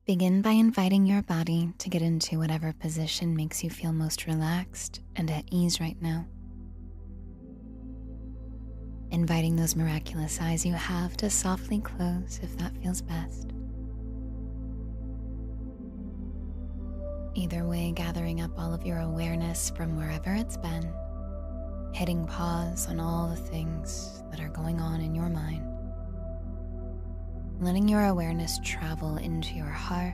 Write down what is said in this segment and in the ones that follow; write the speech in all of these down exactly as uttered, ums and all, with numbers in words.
Begin by inviting your body to get into whatever position makes you feel most relaxed and at ease right now. Inviting those miraculous eyes you have to softly close if that feels best. Either way, gathering up all of your awareness from wherever it's been, hitting pause on all the things that are going on in your mind, letting your awareness travel into your heart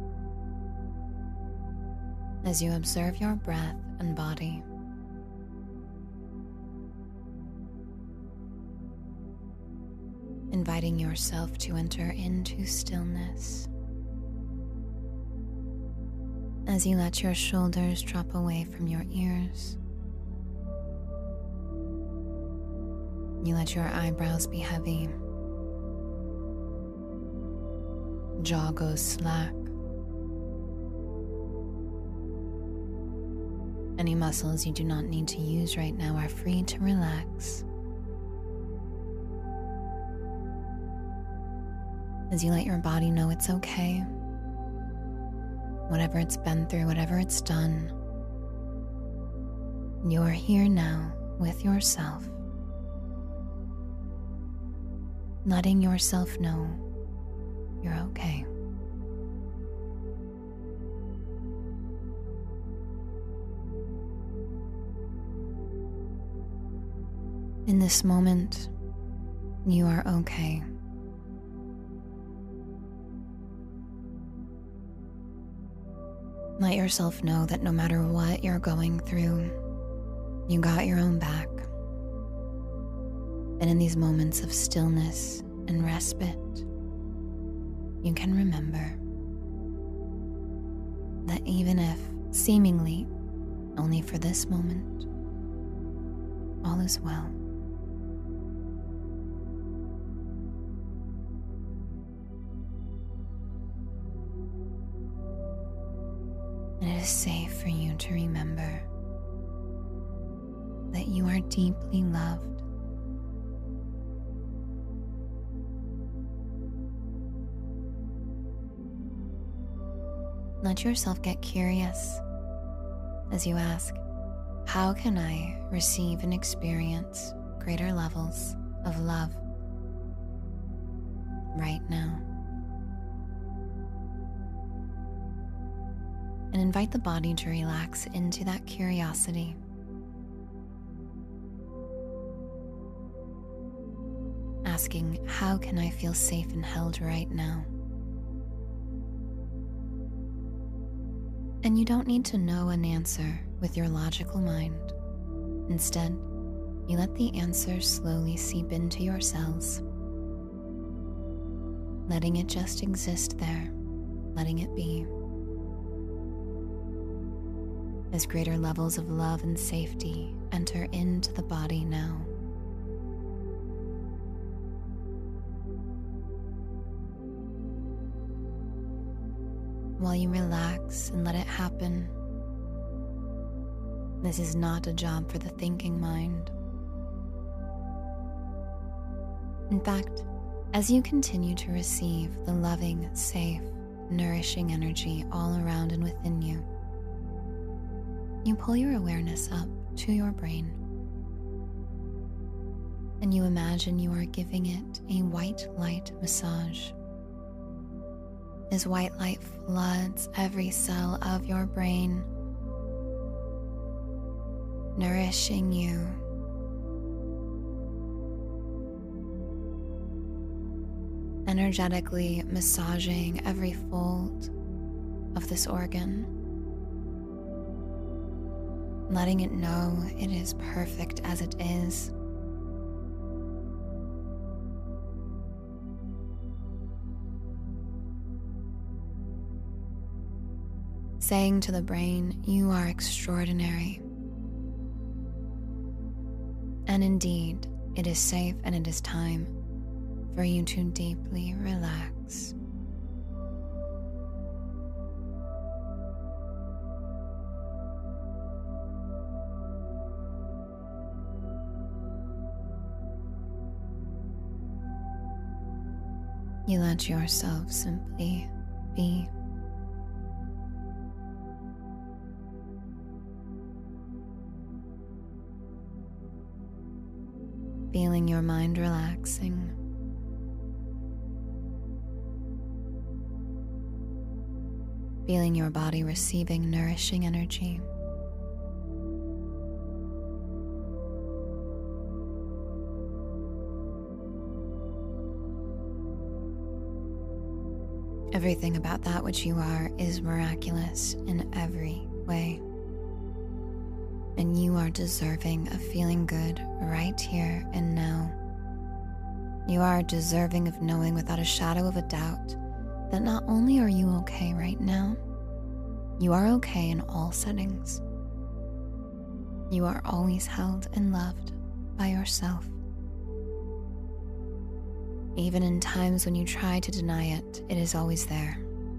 as you observe your breath and body. Inviting yourself to enter into stillness as you let your shoulders drop away from your ears. You let your eyebrows be heavy. Jaw goes slack. Any muscles you do not need to use right now are free to relax. As you let your body know it's okay, whatever it's been through, whatever it's done, you're here now with yourself, letting yourself know you're okay. In this moment, you are okay. Let yourself know that no matter what you're going through, you got your own back. And in these moments of stillness and respite, you can remember that even if seemingly only for this moment, all is well. And it is safe for you to remember that you are deeply loved. Let yourself get curious as you ask, how can I receive and experience greater levels of love right now? And invite the body to relax into that curiosity. Asking, how can I feel safe and held right now? And you don't need to know an answer with your logical mind. Instead, you let the answer slowly seep into your cells, letting it just exist there, letting it be. As greater levels of love and safety enter into the body now. While you relax and let it happen, this is not a job for the thinking mind. In fact, as you continue to receive the loving, safe, nourishing energy all around and within you, you pull your awareness up to your brain, and you imagine you are giving it a white light massage. As white light floods every cell of your brain, nourishing you, energetically massaging every fold of this organ, letting it know it is perfect as it is. Saying to the brain, you are extraordinary. And indeed, it is safe and it is time for you to deeply relax. You let yourself simply be. feeling your mind relaxing. Feeling your body receiving nourishing energy. Everything about that which you are is miraculous in every way. And you are deserving of feeling good right here and now. You are deserving of knowing without a shadow of a doubt that not only are you okay right now, you are okay in all settings. You are always held and loved by yourself. Even in times when you try to deny it, it is always there.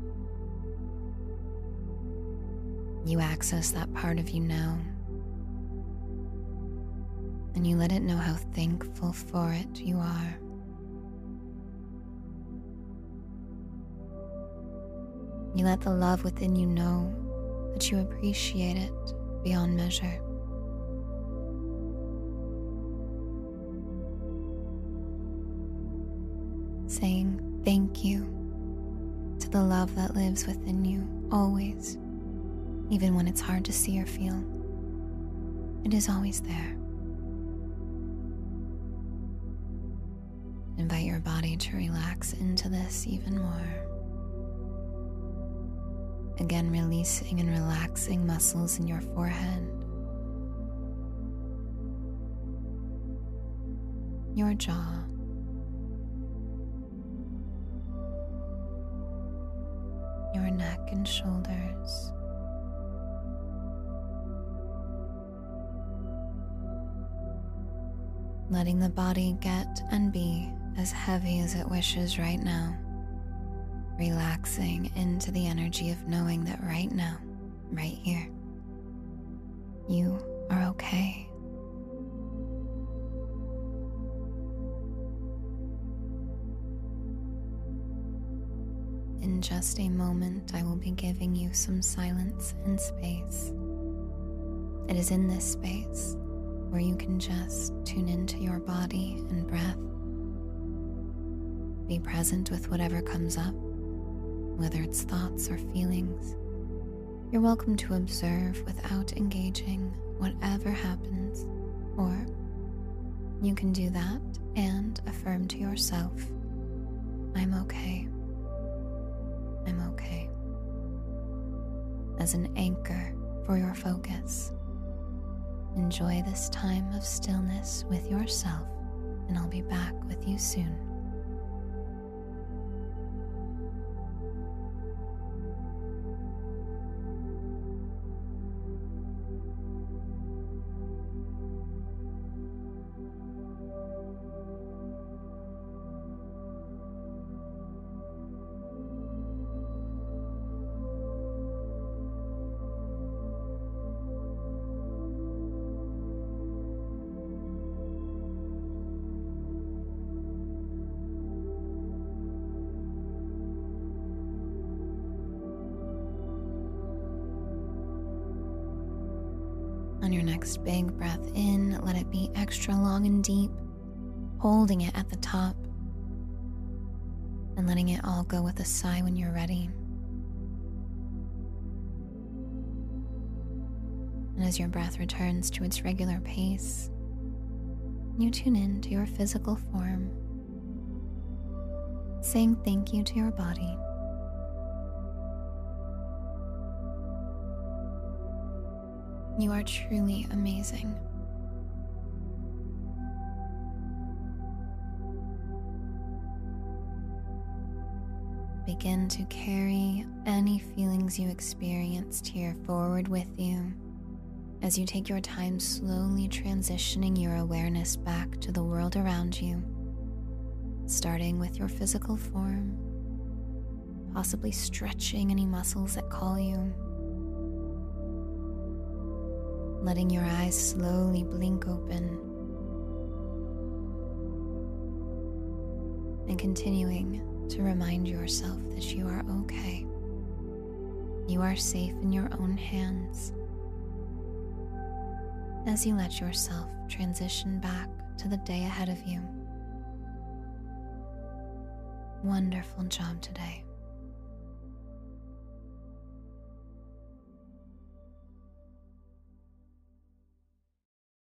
You access that part of you now, and you let it know how thankful for it you are. You let the love within you know that you appreciate it beyond measure. Saying thank you to the love that lives within you always, even when it's hard to see or feel. It is always there. Invite your body to relax into this even more. Again, releasing and relaxing muscles in your forehead, your jaw, your neck and shoulders, letting the body get and be as heavy as it wishes right now. Relaxing into the energy of knowing that right now, right here, you are okay. In just a moment, I will be giving you some silence and space. It is in this space where you can just tune into your body and breath. Be present with whatever comes up. Whether it's thoughts or feelings, you're welcome to observe without engaging whatever happens, or you can do that and affirm to yourself, I'm okay, I'm okay, as an anchor for your focus. Enjoy this time of stillness with yourself, and I'll be back with you soon. On your next big breath in, let it be extra long and deep, holding it at the top and letting it all go with a sigh when you're ready. And as your breath returns to its regular pace, you tune in to your physical form, saying thank you to your body. You are truly amazing. Begin to carry any feelings you experienced here forward with you as you take your time slowly transitioning your awareness back to the world around you, starting with your physical form, possibly stretching any muscles that call you, letting your eyes slowly blink open, and continuing to remind yourself that you are okay. You are safe in your own hands as you let yourself transition back to the day ahead of you. Wonderful job today.